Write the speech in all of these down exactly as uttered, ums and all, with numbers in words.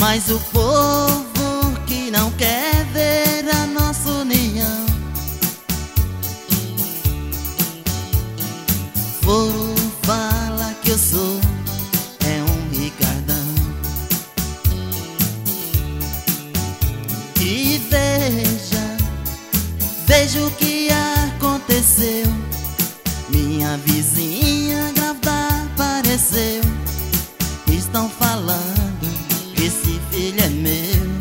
Mas o povo que não quer ver a nossa união, foro fala que eu sou é um Ricardão. E veja, veja o que aconteceu. Minha vizinha grávida apareceu. Estão falando que esse filho é meu.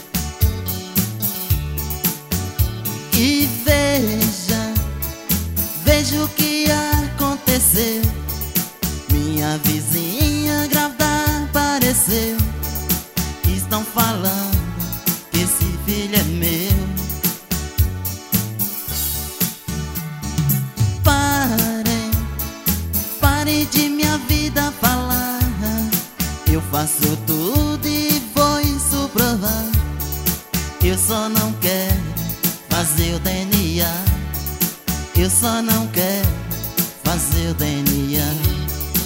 E veja, veja o que aconteceu. Minha vizinha grávida apareceu. Estão falando que esse filho é meu. Parem, parem de minha vida falar. Eu faço tudo e vou isso provar. Eu só não quero fazer o D N A. Eu só não quero fazer o D N A.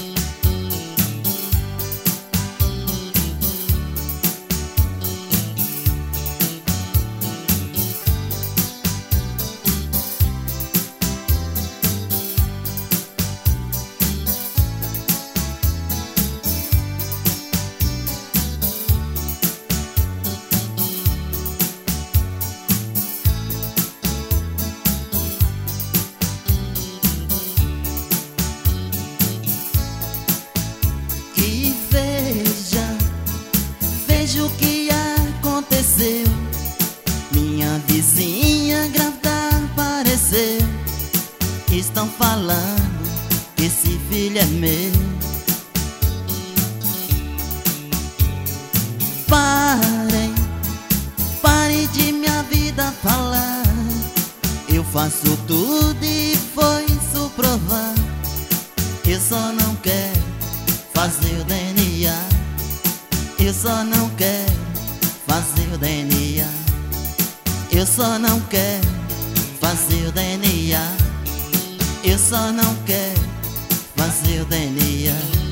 Veja o que aconteceu. Minha vizinha grávida apareceu. Estão falando que esse filho é meu. Parem, parem de minha vida falar. Eu faço tudo e vou isso provar. Eu só não quero fazer o D N A. Eu só não quero fazer o D N A. Eu só não quero fazer o D N A. Eu só não quero fazer o D N A.